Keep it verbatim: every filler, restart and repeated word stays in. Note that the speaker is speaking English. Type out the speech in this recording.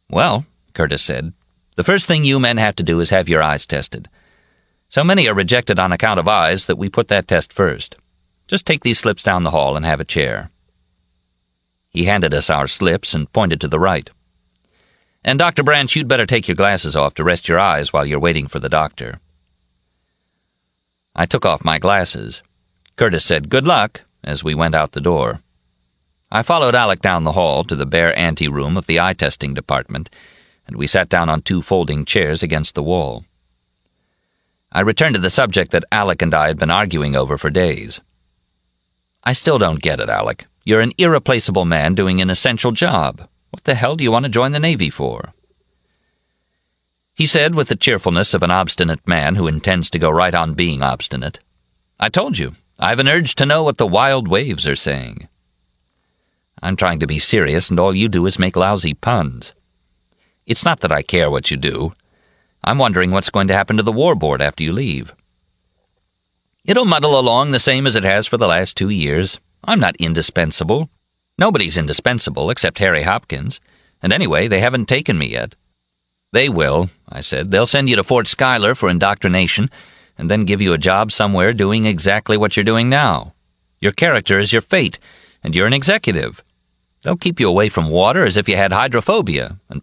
"Well," Curtis said, "the first thing you men have to do is have your eyes tested. So many are rejected on account of eyes that we put that test first. Just take these slips down the hall and have a chair." He handed us our slips and pointed to the right. "And Doctor Branch, you'd better take your glasses off to rest your eyes while you're waiting for the doctor." I took off my glasses. Curtis said, "Good luck," as we went out the door. I followed Alec down the hall to the bare ante-room of the eye-testing department, and we sat down on two folding chairs against the wall. I returned to the subject that Alec and I had been arguing over for days. "I still don't get it, Alec. You're an irreplaceable man doing an essential job. What the hell do you want to join the Navy for?" He said with the cheerfulness of an obstinate man who intends to go right on being obstinate, "I told you, I've an urge to know what the wild waves are saying." I'm trying to be serious, and all you do is make lousy puns. It's not that I care what you do. I'm wondering what's going to happen to the War Board after you leave. It'll muddle along the same as it has for the last two years. I'm not indispensable. Nobody's indispensable except Harry Hopkins. And anyway, they haven't taken me yet. "They will," I said. "They'll send you to Fort Schuyler for indoctrination, and then give you a job somewhere doing exactly what you're doing now. Your character is your fate, and you're an executive. They'll keep you away from water as if you had hydrophobia, and